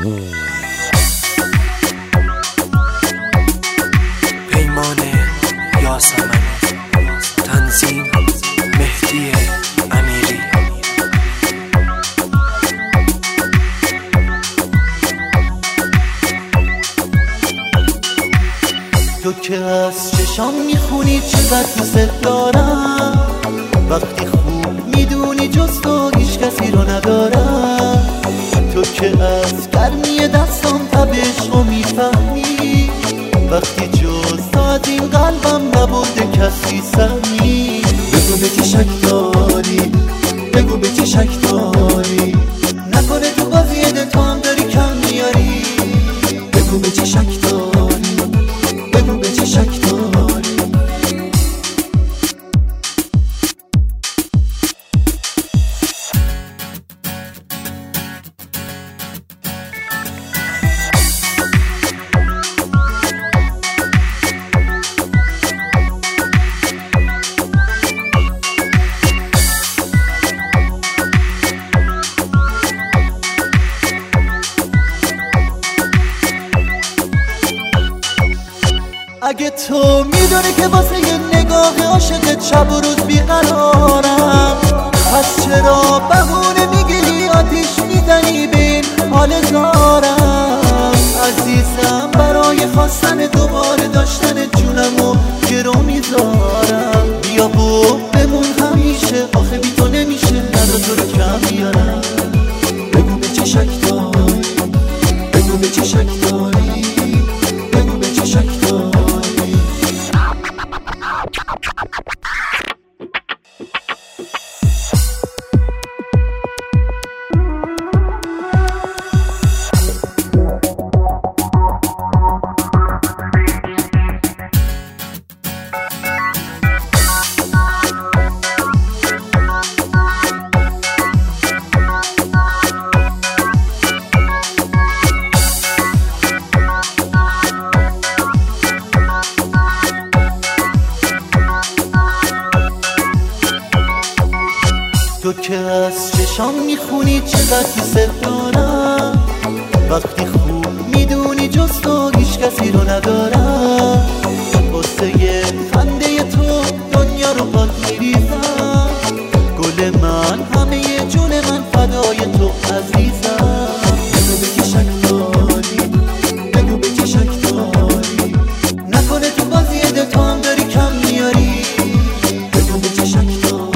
پیمان یاسمن، تنظیم مهدی امیری. تو که از چشام میخونی چقدر دوست دارم، وقتی خوب میدونی جز تو هیچ کسی رو ندارم. تو که از گرمی دستام تب عشقو میفهمی، وقتی جز تو از این قلبم نبوده کسی سمی. بگو به چی شک داری، بگو به چی شک داری، نکنه تو بازی تو هم داری کم میاری. بگو به چی شک داری، بگو به چی شک داری. اگه تو میدونی که واسه یه نگاه عاشقت شب و روز بیقرارم، پس چرا بهونه میگیری آتیش میزنی به این حال زارم؟ عزیزم برای خواستن دوباره داشتن جونمو گرو میذارم. بیا و بمون همیشه، آخه بی تو نمیشه، نذار تو رو کم بیارم. بگو به چی شک داری، بگو به چی شک داری، بگو به چی شک داری. تو که از چشام میخونی چقدر دوست دارم، وقتی خوب میدونی جز تو هیچ کسی رو ندارم. واسه یه خنده تو دنیا رو باد میریزم، گل من همه جون من فدای تو عزیزم. بگو به چی شک داری، بگو به چی شک داری، نکنه تو بازی تو هم داری کم میاری. بگو به چی شک داری،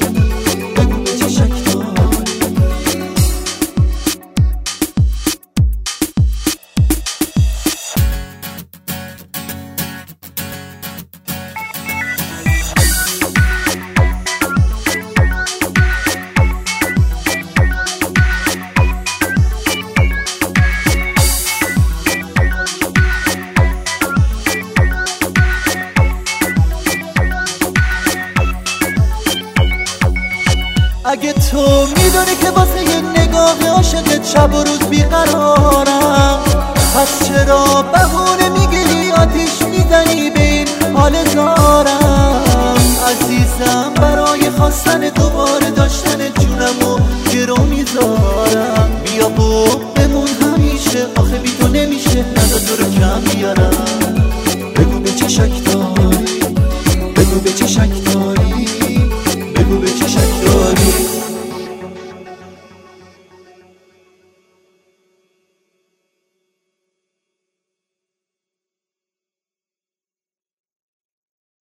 اگه تو میدونی که واسه یه نگاه عاشقت شب و روز بیقرارم، پس چرا بهونه میگیری آتیش میزنی به این حال زارم؟ عزیزم برای خواستن دوباره داشتن جونمو گرو میذارم. بیا و بمون همیشه، آخه بی تو نمیشه، نذار تو رو کم بیارم. بگو به چی شک داری، بگو به چی شک داری.